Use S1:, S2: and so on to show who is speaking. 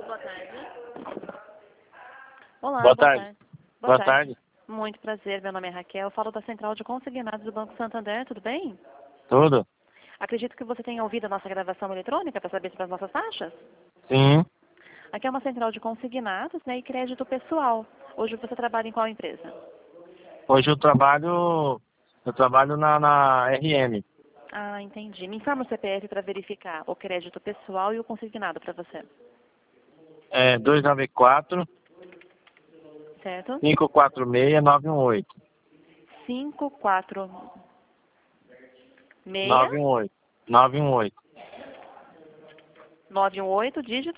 S1: Alô, boa tarde. Olá,
S2: Boa tarde.
S1: Boa
S2: Boa tarde.
S1: Muito prazer, meu nome é Raquel. Eu falo da Central de Consignados do Banco Santander, tudo bem?
S2: Tudo?
S1: Acredito que você tenha ouvido a nossa gravação eletrônica para saber sobre as nossas taxas.
S2: Sim.
S1: Aqui é uma central de consignados, né, e crédito pessoal. Hoje você trabalha em qual empresa?
S2: Hoje eu trabalho na RM.
S1: Ah, entendi. Me informa o CPF para verificar o crédito pessoal e o consignado para você.
S2: É 294
S1: Certo?
S2: 546 918.
S1: 546
S2: 918. 918.
S1: 918, dígito.